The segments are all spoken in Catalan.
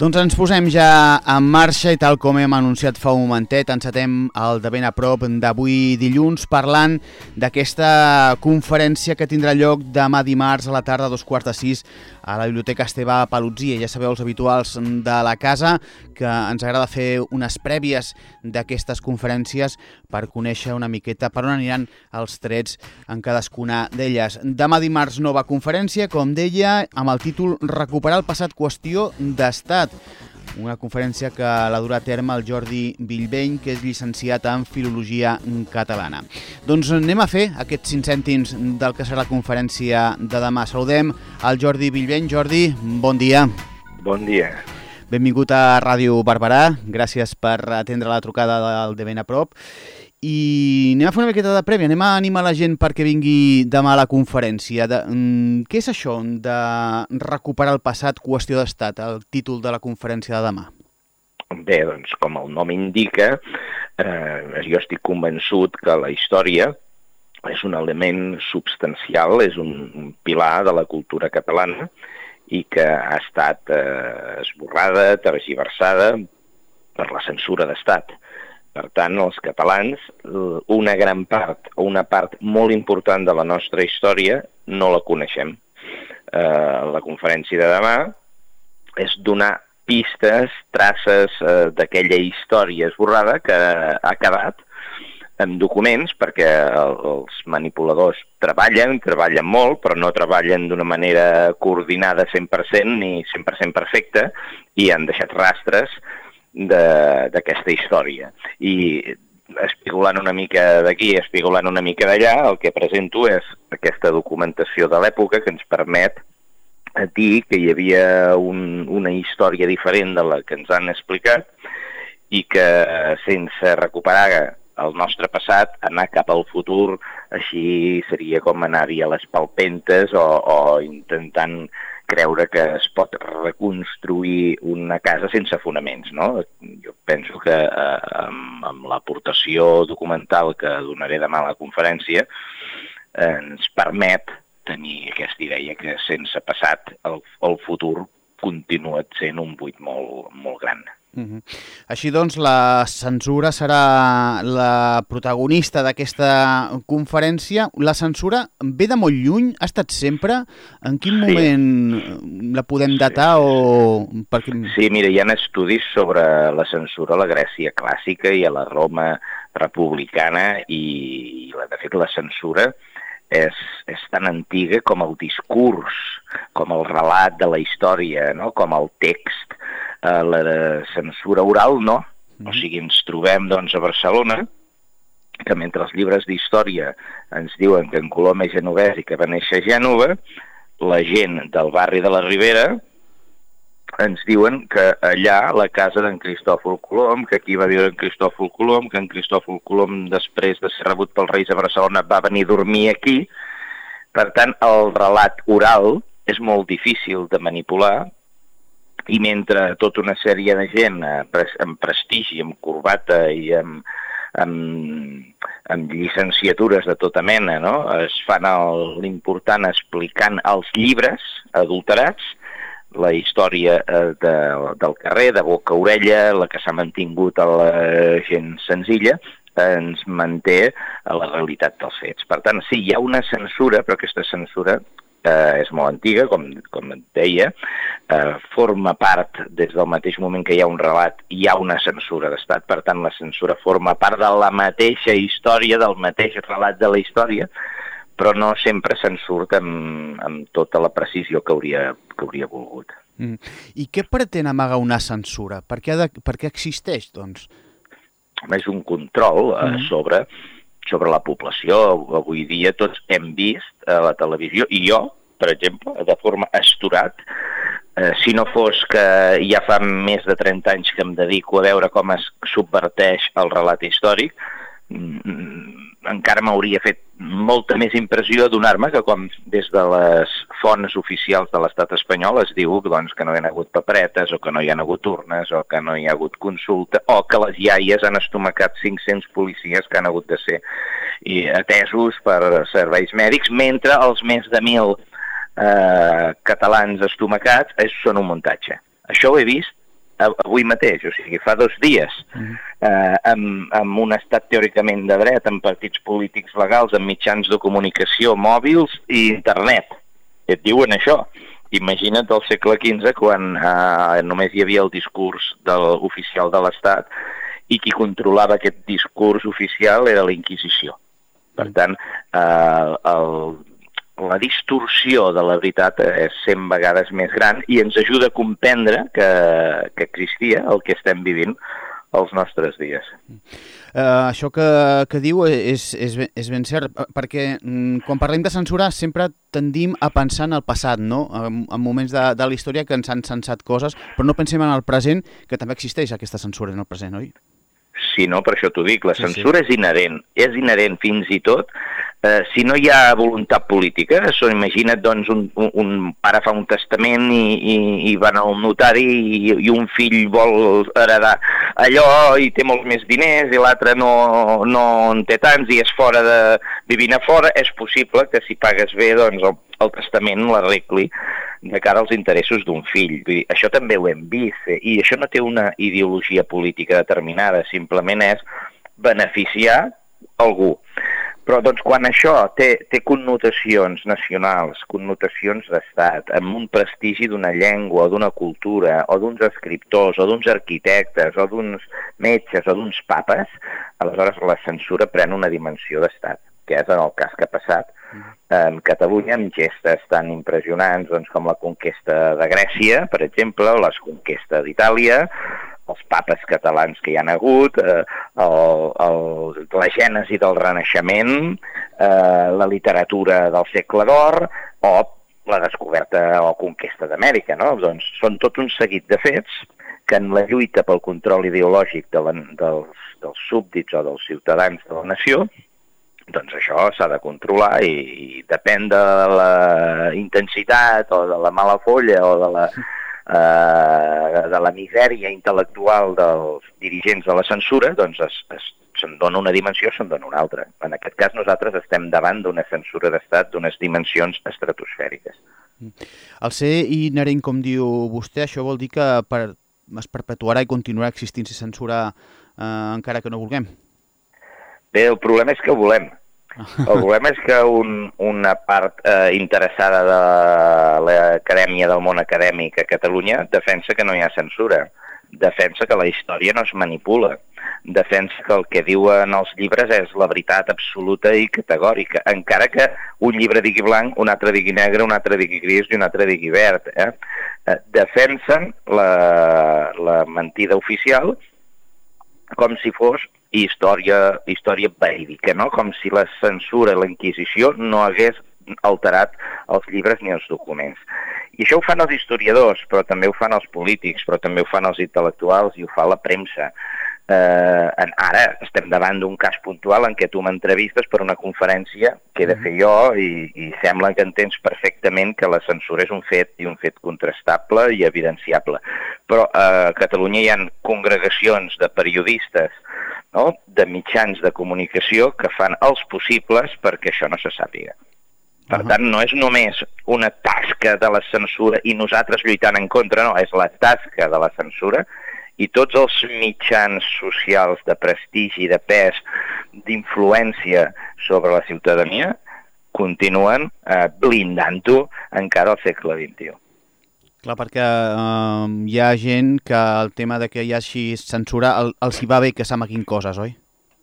Doncs ens posem ja en marxa i tal com hem anunciat fa un momentet, encetem el De Ben a Prop d'avui dilluns parlant d'aquesta conferència que tindrà lloc demà dimarts a la tarda a 5:15 a la Biblioteca Esteve Paluzie. Ja sabeu, els habituals de la casa, que ens agrada fer unes prèvies d'aquestes conferències per conèixer una miqueta per on aniran els trets en cadascuna d'elles. Demà dimarts nova conferència, com deia, amb el títol Recuperar el passat, qüestió d'estat. Una conferència que la durà a terme el Jordi Billbeny, que és llicenciat en Filologia Catalana. Doncs anem a fer aquests 5 cèntims del que serà la conferència de demà. Saludem al Jordi Billbeny. Jordi, bon dia. Bon dia. Benvingut a Ràdio Barberà. Gràcies per atendre la trucada del De Ben a Prop. I anem a fer una miqueta de prèvia, anem a animar la gent perquè vingui demà a la conferència. Què és això de recuperar el passat, qüestió d'estat, el títol de la conferència de demà? Bé, doncs, com el nom indica, jo estic convençut que la història és un element substancial, és un pilar de la cultura catalana i que ha estat esborrada, tergiversada per la censura d'estat. Per tant, els catalans, una gran part, o una part molt important de la nostra història, no la coneixem. La conferència de demà és donar pistes, traces d'aquella història esborrada que ha quedat en documents, perquè els manipuladors treballen molt, però no treballen d'una manera coordinada 100% ni 100% perfecta, i han deixat rastres d'aquesta història. I espigolant una mica d'aquí, espigolant una mica d'allà, el que presento és aquesta documentació de l'època que ens permet dir que hi havia una història diferent de la que ens han explicat i que sense recuperar el nostre passat, anar cap al futur, així seria com anar-hi a les palpentes o intentant creure que es pot reconstruir una casa sense fonaments, no? Jo penso que amb l'aportació documental que donaré demà a la conferència ens permet tenir aquesta idea que sense passat el futur continua sent un buit molt, molt gran. Així doncs, la censura serà la protagonista d'aquesta conferència. La censura ve de molt lluny? Ha estat sempre? En quin moment la podem datar? Sí, mira, hi ha estudis sobre la censura a la Grècia clàssica i a la Roma republicana i de fet la censura és tan antiga com el discurs, com el relat de la història, no? Com el text. La censura oral no. O sigui, ens trobem doncs, a Barcelona, que mentre els llibres d'història ens diuen que en Colom és genovès i que va néixer a Gènova, la gent del barri de la Ribera ens diuen que allà la casa d'en Cristòfol Colom, que aquí va viure en Cristòfol Colom, que en Cristòfol Colom, després de ser rebut pels reis a Barcelona, va venir a dormir aquí. Per tant, el relat oral és molt difícil de manipular, i mentre tota una sèrie de gent amb prestigi, amb corbata i amb llicenciatures de tota mena, no? Es fan l'important explicant els llibres adulterats, la història del carrer, de boca a orella, la que s'ha mantingut a la gent senzilla, ens manté a la realitat dels fets. Per tant, sí, hi ha una censura, però aquesta censura és molt antiga, com et deia, forma part, des del mateix moment que hi ha un relat, hi ha una censura d'estat, per tant la censura forma part de la mateixa història, del mateix relat de la història, però no sempre se'n surt amb tota la precisió que hauria volgut. I què pretén amagar una censura? Per què existeix, doncs? És un control sobre la població. Avui dia tots hem vist a la televisió, i jo, per exemple, de forma asturat, si no fos que ja fa més de 30 anys que em dedico a veure com es subverteix el relat històric, encara m'hauria fet molta més impressió adonar-me que com des de les fonts oficials de l'estat espanyol es diu doncs, que no hi ha hagut paperetes, o que no hi ha hagut urnes, o que no hi ha hagut consulta, o que les iaies han estomacat 500 policies que han hagut de ser atesos per serveis mèdics, mentre els més de 1.000 catalans estomacats són un muntatge. Això ho he vist avui mateix, o sigui, fa 2 dies, amb un estat teòricament de dret, amb partits polítics legals, amb mitjans de comunicació mòbils i internet. Et diuen això. Imagina't al segle XV, quan només hi havia el discurs oficial de l'Estat i qui controlava aquest discurs oficial era la Inquisició. Per tant, la distorsió de la veritat és 100 vegades més gran i ens ajuda a comprendre que existia el que estem vivint als nostres dies. Això que diu és ben cert, perquè quan parlem de censurar sempre tendim a pensar en el passat, no? En moments de la història que ens han censat coses, però no pensem en el present, que també existeix aquesta censura en el present, oi? Sí, no, per això t'ho dic, la censura és inherent fins i tot si no hi ha voluntat política. Imagina't, doncs, un pare fa un testament i van al notari i un fill vol heredar allò i té molts més diners i l'altre no en té tants i és vivint a fora. És possible que si pagues bé, doncs, el testament l'arregli de cara als interessos d'un fill. Vull dir, això també ho hem vist, i això no té una ideologia política determinada, simplement és beneficiar algú. Però doncs, quan això té connotacions nacionals, connotacions d'estat, amb un prestigi d'una llengua o d'una cultura, o d'uns escriptors, o d'uns arquitectes, o d'uns metges, o d'uns papes, aleshores la censura pren una dimensió d'estat, que és en el cas que ha passat en Catalunya, amb gestes tan impressionants com la conquesta de Grècia, per exemple, o la conquesta d'Itàlia, els papes catalans que hi han hagut, la gènesi del Renaixement, la literatura del segle d'or, o la descoberta o conquesta d'Amèrica, no? Doncs són tot un seguit de fets que en la lluita pel control ideològic dels súbdits o dels ciutadans de la nació, doncs això s'ha de controlar i depèn de la intensitat o de la mala folla o de la misèria intel·lectual dels dirigents de la censura, doncs se'n dona una dimensió, se'n dona una altra. En aquest cas nosaltres estem davant d'una censura d'estat d'unes dimensions estratosfèriques. Al ser inherent, com diu vostè, això vol dir que es perpetuarà i continuarà existint si censura encara que no vulguem? Bé, el problema és que volem. El problema és que una part interessada de l'acadèmia, del món acadèmic a Catalunya, defensa que no hi ha censura, defensa que la història no es manipula, defensa que el que diuen els llibres és la veritat absoluta i categòrica, encara que un llibre digui blanc, un altre digui negre, un altre digui gris i un altre digui verd. Defensen la mentida oficial com si fos història verídica, no? Com si la censura, la Inquisició, no hagués alterat els llibres ni els documents. I això ho fan els historiadors, però també ho fan els polítics, però també ho fan els intel·lectuals i ho fa la premsa. Ara estem davant d'un cas puntual en què tu m'entrevistes per una conferència que he de fer jo i sembla que entens perfectament que la censura és un fet i un fet contrastable i evidenciable. Però a Catalunya hi ha congregacions de periodistes, no?, de mitjans de comunicació que fan els possibles perquè això no se sàpiga. Per tant, no és només una tasca de la censura i nosaltres lluitant en contra, no, és la tasca de la censura i tots els mitjans socials de prestigi, de pes, d'influència sobre la ciutadania continuen blindant-ho encara al segle XXI. Clar, perquè hi ha gent que el tema de que hi hagi censura els hi va bé que s'amaguin coses, oi?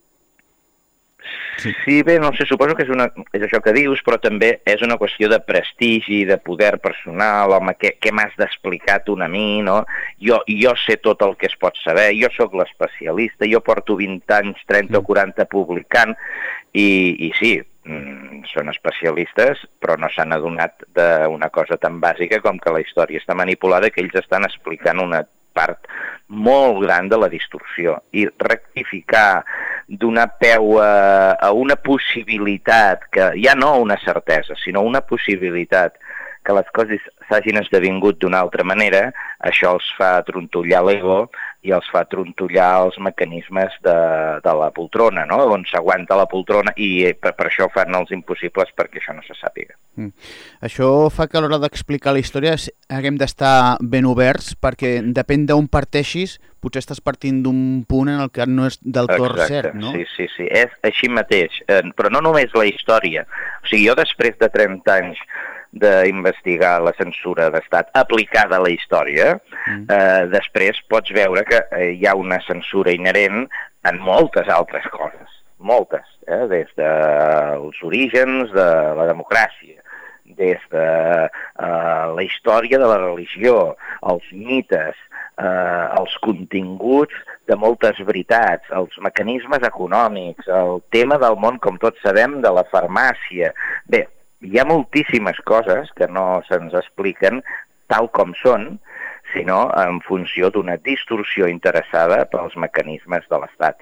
Sí, bé, no sé, suposo que és això que dius, però també és una qüestió de prestigi, de poder personal, home, què m'has d'explicar tu a mi, no? Jo sé tot el que es pot saber, jo sóc l'especialista, jo porto 20 anys, 30 o 40 publicant, i sí, són especialistes, però no s'han adonat d'una cosa tan bàsica com que la història està manipulada, que ells estan explicant una part molt gran de la distorsió, i rectificar, donar peu a una possibilitat, que ja no una certesa, sinó una possibilitat que les coses s'hagin esdevingut d'una altra manera, això els fa trontollar l'ego i els fa trontollar els mecanismes de la poltrona, no? On s'aguanta la poltrona, i per això fan els impossibles perquè això no se sàpiga. Això fa que a l'hora d'explicar la història haguem d'estar ben oberts, perquè depèn d'on parteixis, potser estàs partint d'un punt en el que no és del tot cert, no? Sí, és així mateix, però no només la història. O sigui, jo després de 30 anys d'investigar la censura d'estat aplicada a la història, després pots veure que hi ha una censura inherent en moltes altres coses, moltes, des dels orígens de la democràcia, des de la història de la religió, els mites, els continguts de moltes veritats, els mecanismes econòmics, el tema del món, com tots sabem, de la farmàcia. Bé, hi ha moltíssimes coses que no se'ns expliquen tal com són, sinó en funció d'una distorsió interessada pels mecanismes de l'Estat.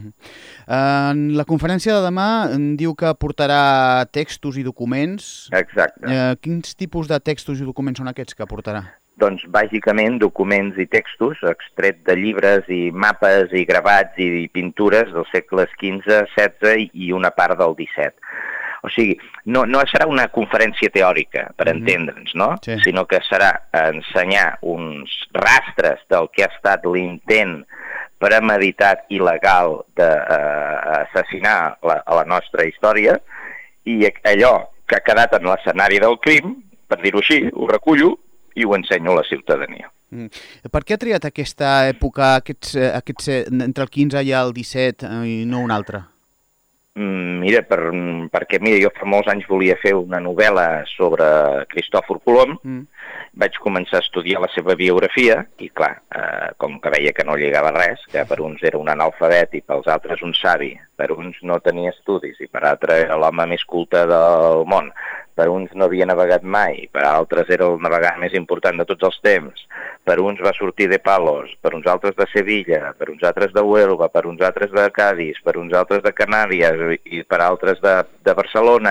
En la conferència de demà diu que portarà textos i documents. Exacte. Quins tipus de textos i documents són aquests que portarà? Doncs, bàsicament, documents i textos extret de llibres i mapes i gravats i pintures dels segles XV, XVI i una part del XVII. O sigui, no serà una conferència teòrica, per entendre'ns, no? Sí. Sinó que serà ensenyar uns rastres del que ha estat l'intent premeditat i legal d'assassinar a la nostra història, i allò que ha quedat en l'escenari del crim, per dir-ho així, ho recullo i ho ensenyo a la ciutadania. Per què ha triat aquesta època, entre el 15 i el 17, i no una altra? Mira, perquè jo fa molts anys volia fer una novel·la sobre Cristòfor Colom, vaig començar a estudiar la seva biografia i, clar, com que veia que no lligava res, que per uns era un analfabet i pels altres un savi, per uns no tenia estudis i per altres era l'home més culte del món, per uns no havia navegat mai, per altres era el navegant més important de tots els temps, per uns va sortir de Palos, per uns altres de Sevilla, per uns altres de Huelva, per uns altres de Cádiz, per uns altres de Canàries i per altres de Barcelona.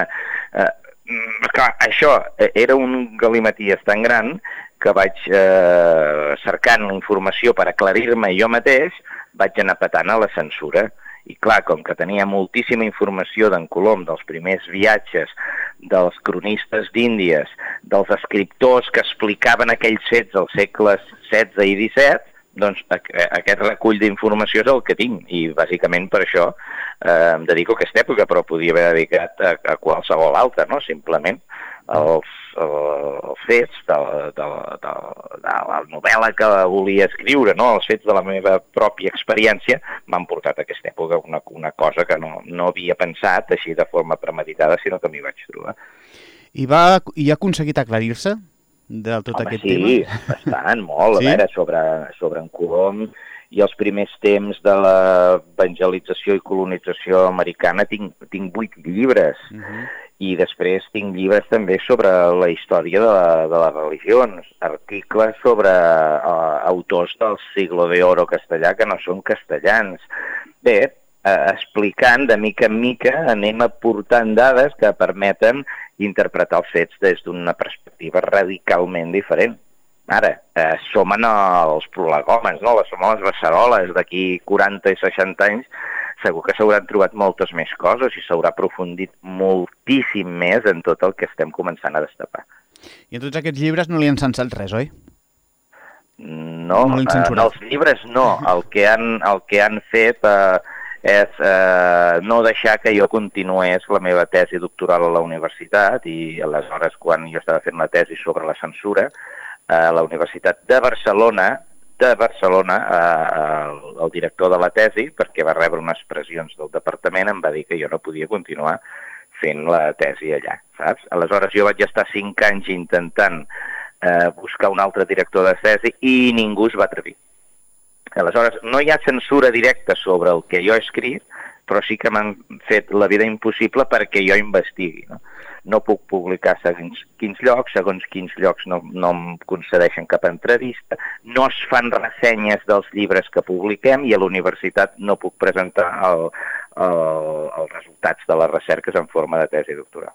Clar, això era un galimaties tan gran que vaig cercant informació per aclarir-me jo mateix, vaig anar petant a la censura. I clar, com que tenia moltíssima informació d'en Colom, dels primers viatges, dels cronistes d'Índies, dels escriptors que explicaven aquells fets als segles XVI i XVII, doncs aquest recull d'informació és el que tinc, i bàsicament per això em dedico a aquesta època, però podia haver dedicat a qualsevol altra, no? Simplement els fets de la novel·la que volia escriure, no? Els fets de la meva pròpia experiència m'han portat a aquesta època una cosa que no havia pensat així de forma premeditada, sinó que m'hi vaig trobar. I ha aconseguit aclarir-se de tot aquest tema? Sí, bastant, molt. Sí? A veure, sobre en Colom i els primers temps de l'evangelització i colonització americana tinc 8 llibres. I després tinc llibres també sobre la història de les religions, articles sobre autors del siglo de oro castellà que no són castellans. Bé, explicant de mica en mica anem aportant dades que permeten interpretar els fets des d'una perspectiva radicalment diferent. Ara, som en els prolegòmens, no? Som a les beceroles d'aquí 40 i 60 anys, segur que s'hauran trobat moltes més coses i s'haurà aprofundit moltíssim més en tot el que estem començant a destapar. I en tots aquests llibres no li han censat res, oi? No, en els llibres no. El que han fet és no deixar que jo continués la meva tesi doctoral a la universitat, i aleshores quan jo estava fent la tesi sobre la censura, a la Universitat de Barcelona, el director de la tesi, perquè va rebre unes pressions del departament, em va dir que jo no podia continuar fent la tesi allà, saps? Aleshores jo vaig estar 5 anys intentant buscar un altre director de tesi i ningú es va atrevir. Aleshores, no hi ha censura directa sobre el que jo he escrit, però sí que m'han fet la vida impossible perquè jo investigui, no? No puc publicar segons quins llocs no em concedeixen cap entrevista, no es fan ressenyes dels llibres que publiquem i a la universitat no puc presentar els resultats de les recerques en forma de tesi doctoral.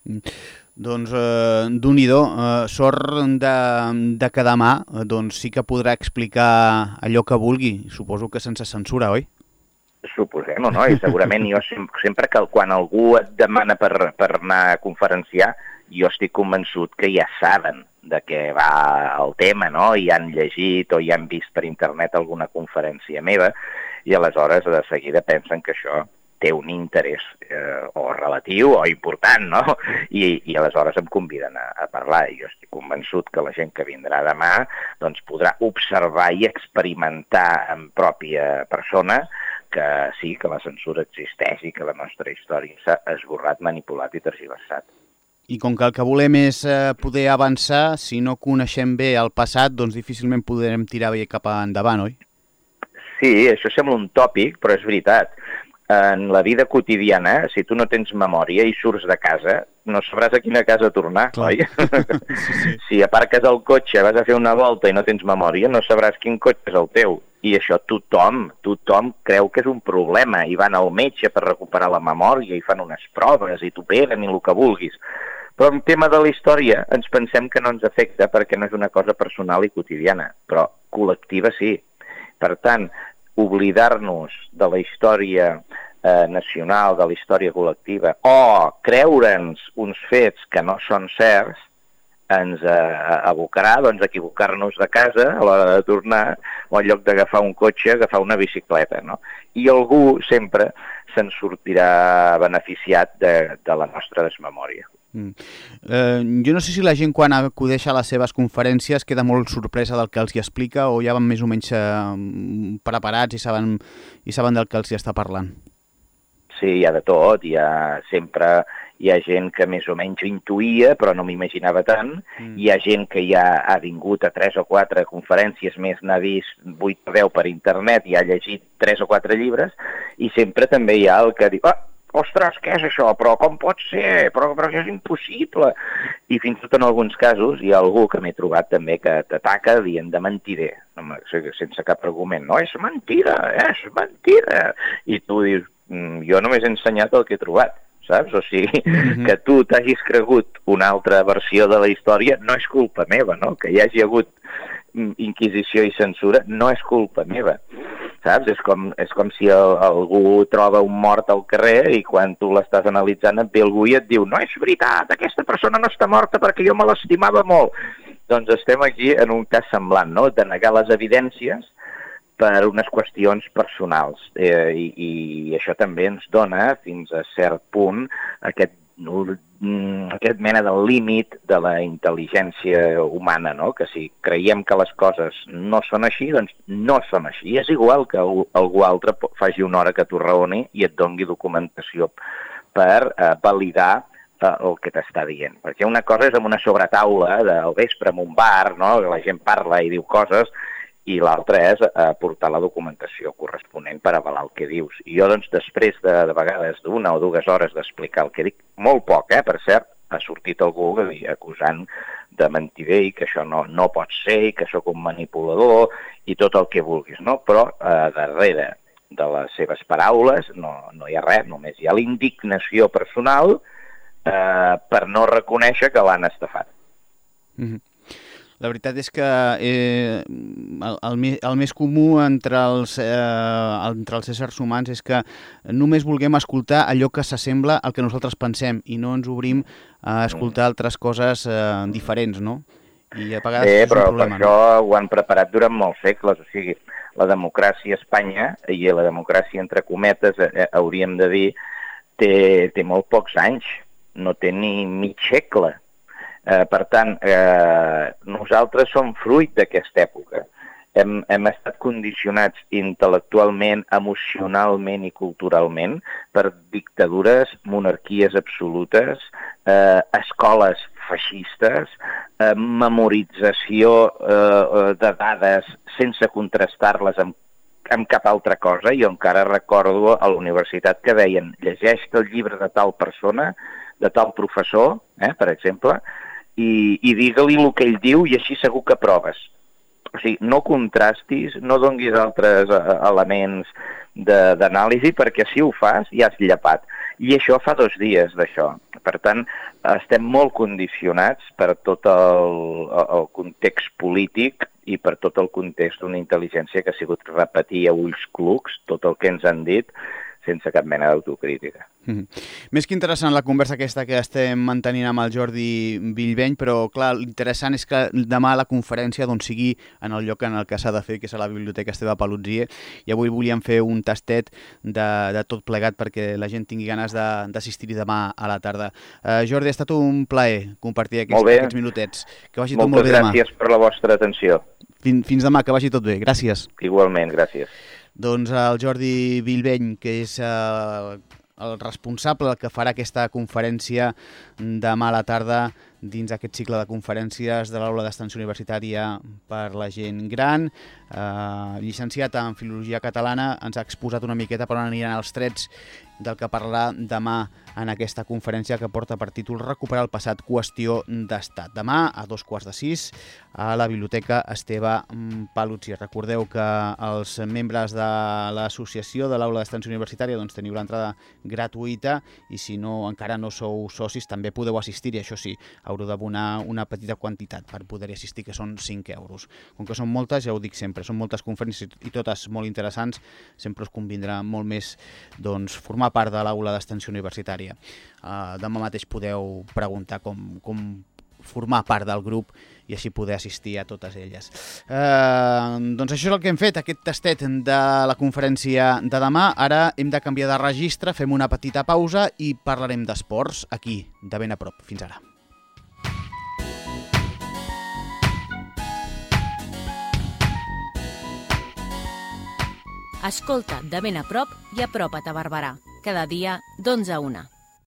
Doncs Déu-n'hi-do, sort de que demà doncs sí que podrà explicar allò que vulgui, suposo que sense censura, oi? Suposem, no? I segurament jo sempre que quan algú et demana per anar a conferenciar, jo estic convençut que ja saben de què va el tema, no? I han llegit o ja han vist per internet alguna conferència meva i aleshores de seguida pensen que això té un interès o relatiu o important, no? I aleshores em conviden a parlar i jo estic convençut que la gent que vindrà demà doncs podrà observar i experimentar en pròpia persona que sí, que la censura existeix i que la nostra història s'ha esborrat, manipulat i tergiversat. I com que el que volem és poder avançar, si no coneixem bé el passat, doncs difícilment podrem tirar bé cap endavant, oi? Sí, això sembla un tòpic, però és veritat. En la vida quotidiana, si tu no tens memòria i surts de casa, no sabràs a quina casa tornar, clar. Oi? Sí. Si aparques el cotxe, vas a fer una volta i no tens memòria, no sabràs quin cotxe és el teu. I això tothom creu que és un problema i van al metge per recuperar la memòria i fan unes proves i t'operen i el que vulguis. Però en tema de la història ens pensem que no ens afecta perquè no és una cosa personal i quotidiana, però col·lectiva sí. Per tant, oblidar-nos de la història nacional, de la història col·lectiva, o creure'ns uns fets que no són certs, ens abocarà doncs, a equivocar-nos de casa a l'hora de tornar, o en lloc d'agafar un cotxe, agafar una bicicleta, no? I algú sempre se'n sortirà beneficiat de la nostra desmemòria. Jo no sé si la gent quan acudeix a les seves conferències queda molt sorpresa del que els hi explica o ja van més o menys preparats i saben del que els hi està parlant. Sí, hi ha de tot, sempre hi ha gent que més o menys intuïa, però no m'imaginava tant, hi ha gent que ja ha vingut a 3 o 4 conferències, més n'ha vist 8 o 10 per internet i ha llegit 3 o 4 llibres, i sempre també hi ha el que diu, ostres, què és això? Però com pot ser? Però això és impossible. I fins i tot en alguns casos hi ha algú que m'he trobat també que t'ataca dient de mentider, sense cap argument. No, és mentida. I tu dius, jo només he ensenyat el que he trobat, saps? O sigui, que tu t'hagis cregut una altra versió de la història no és culpa meva, no? Que hi hagi hagut inquisició i censura no és culpa meva. Saps? És com si algú troba un mort al carrer i quan tu l'estàs analitzant et ve algú i et diu no és veritat, aquesta persona no està morta perquè jo me l'estimava molt. Doncs estem aquí en un cas semblant, no? De negar les evidències per unes qüestions personals. I això també ens dona fins a cert punt aquest mena del límit de la intel·ligència humana, no? Que si creiem que les coses no són així, doncs no són així. És igual que algú altre faci una hora que t'ho raoni i et doni documentació per validar el que t'està dient. Perquè una cosa és amb una sobretaula del vespre en un bar, no? Que la gent parla i diu coses, i l'altre és portar la documentació corresponent per avalar el que dius. I jo, doncs, després de vegades d'1 o 2 hores d'explicar el que dic, molt poc, per cert, ha sortit algú acusant de mentider i que això no pot ser, i que sóc un manipulador, i tot el que vulguis, no? Però darrere de les seves paraules no hi ha res, només hi ha la indignació personal per no reconèixer que l'han estafat. La veritat és que el més comú entre els éssers humans és que només vulguem escoltar allò que s'assembla al que nosaltres pensem i no ens obrim a escoltar altres coses diferents, no? I a vegades és un problema. Però això ho han preparat durant molts segles, o sigui, la democràcia a Espanya, i la democràcia entre cometes, hauríem de dir, té molt pocs anys, no té ni mig segle. Per tant, nosaltres som fruit d'aquesta època. Hem estat condicionats intel·lectualment, emocionalment i culturalment per dictadures, monarquies absolutes, escoles feixistes, memorització de dades sense contrastar-les amb cap altra cosa. Jo encara recordo a la universitat que deien llegeix el llibre de tal persona, de tal professor, per exemple, i digue-li el que ell diu i així segur que proves. O sigui, no contrastis, no donguis altres elements d'anàlisi perquè si ho fas ja has llepat. I això fa 2 dies d'això. Per tant, estem molt condicionats per tot el context polític i per tot el context d'una intel·ligència que ha sigut repetir a ulls clucs tot el que ens han dit sense cap mena d'autocrítica. Més que interessant la conversa aquesta que estem mantenint amb el Jordi Villveny, però clar, l'interessant és que demà la conferència doncs, sigui en el lloc en el que s'ha de fer, que és a la Biblioteca Esteve Paluzie, i avui volíem fer un tastet de tot plegat perquè la gent tingui ganes d'assistir-hi demà a la tarda. Jordi, ha estat un plaer compartir aquests minutets. Que vagi tot molt bé demà. Moltes gràcies per la vostra atenció. Fins demà, que vagi tot bé. Gràcies. Igualment, gràcies. Doncs el Jordi Villveny, que és el responsable que farà aquesta conferència demà a la tarda dins aquest cicle de conferències de l'Aula d'Extensió Universitària per la gent gran. Llicenciat en Filologia Catalana, ens ha exposat una miqueta per on aniran els trets del que parlarà demà en aquesta conferència que porta per títol Recuperar el passat, qüestió d'estat. Demà a 5:15 a la Biblioteca Esteve Paluzie. Recordeu que els membres de l'associació de l'Aula d'Extensió Universitària doncs, teniu l'entrada gratuïta i si no encara no sou socis també podeu assistir, i això sí, haureu d'abonar una petita quantitat per poder-hi assistir, que són 5 euros. Com que són moltes, ja ho dic sempre, són moltes conferències i totes molt interessants, sempre us convindrà molt més doncs, formar part de l'Aula d'Extensió Universitària. Demà mateix podeu preguntar com formar part del grup i així poder assistir a totes elles. Doncs això és el que hem fet, aquest tastet de la conferència de demà. Ara hem de canviar de registre, fem una petita pausa i parlarem d'esports aquí, de ben a prop. Fins ara. Escolta de ben a prop i apropa't a Barberà, cada dia d'11 a 1.